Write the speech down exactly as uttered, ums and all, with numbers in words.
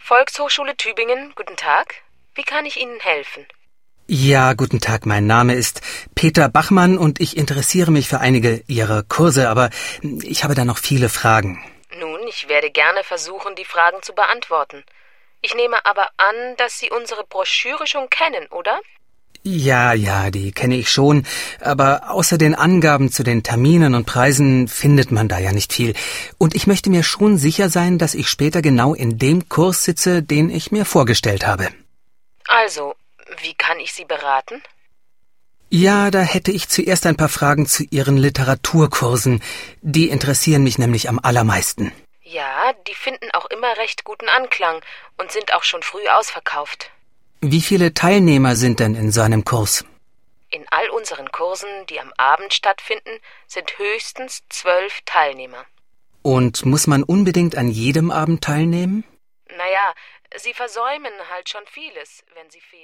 Volkshochschule Tübingen, guten Tag. Wie kann ich Ihnen helfen? Ja, guten Tag, mein Name ist Peter Bachmann und ich interessiere mich für einige Ihrer Kurse, aber ich habe da noch viele Fragen. Nun, ich werde gerne versuchen, die Fragen zu beantworten. Ich nehme aber an, dass Sie unsere Broschüre schon kennen, oder? Ja, ja, die kenne ich schon, aber außer den Angaben zu den Terminen und Preisen findet man da ja nicht viel. Und ich möchte mir schon sicher sein, dass ich später genau in dem Kurs sitze, den ich mir vorgestellt habe. Also, wie kann ich Sie beraten? Ja, da hätte ich zuerst ein paar Fragen zu Ihren Literaturkursen. Die interessieren mich nämlich am allermeisten. Ja, die finden auch immer recht guten Anklang und sind auch schon früh ausverkauft. Wie viele Teilnehmer sind denn in so einem Kurs? In all unseren Kursen, die am Abend stattfinden, sind höchstens zwölf Teilnehmer. Und muss man unbedingt an jedem Abend teilnehmen? Naja, Sie versäumen halt schon vieles, wenn Sie fehlen.